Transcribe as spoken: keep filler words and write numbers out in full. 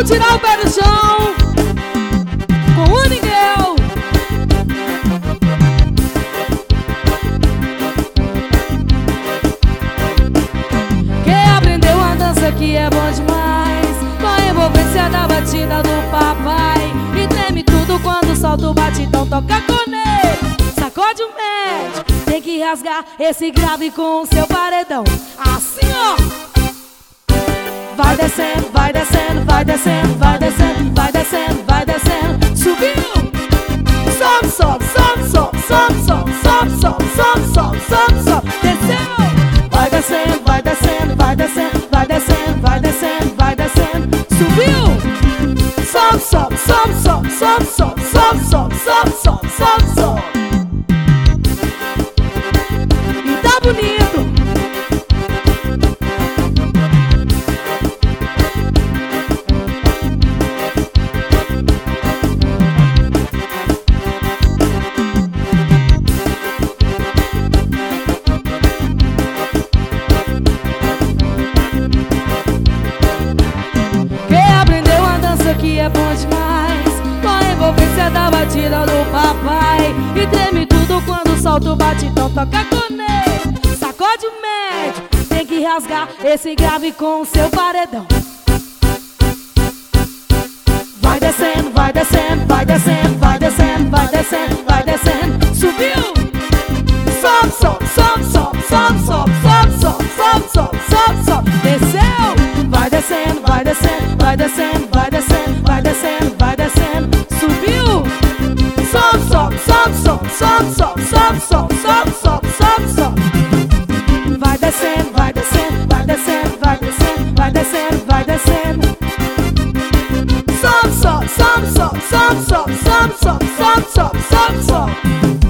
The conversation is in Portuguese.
tirar o pé do chão com o Miguel. Quem aprendeu a dança que é bom demais, com a envolvência da batida do papai. E treme tudo quando solta o batidão, toca com ele, sacode o médio. Tem que rasgar esse grave com o seu paredão. Assim, ó. Vai descendo, vai descendo, vai descendo, vai descendo, vai descendo, vai descendo. Subiu! Sobe, sobe, sobe, sobe, sobe, sobe, sobe, sobe, sobe, sobe, sobe, sobe. Desceu! Vai descendo, vai descendo, vai descendo, vai descendo, vai descendo, vai descendo. Subiu! Sobe, sobe, sobe, sobe, sobe, sobe, sobe, sobe, sobe, sobe, sobe, sobe. E tá bonito! Que é bom demais, com a envolvência da batida do papai. E treme tudo quando solta o batidão, toca com ele, sacode o médio. Tem que rasgar esse grave com o seu paredão. Vai descendo, vai descendo, vai descendo, vai descendo, vai descendo, vai descendo. Subiu! Sobe, sobe, sobe, sobe, sobe, sobe, sobe, sobe, sobe, sobe, sobe, sobe. Desceu! Vai descendo, vai descendo, vai descendo, vai descendo, vai descendo, vai descendo. Subiu! Sobe, sobe, sobe, sobe, sobe, sobe, sobe, sobe, sobe, sobe, sobe, sobe. Vai descendo, vai descendo, vai descendo, vai descendo, vai descendo, vai descendo. Sobe, sobe, sobe, sobe, sobe, sobe, sobe, sobe, sobe, sobe, sobe, sobe.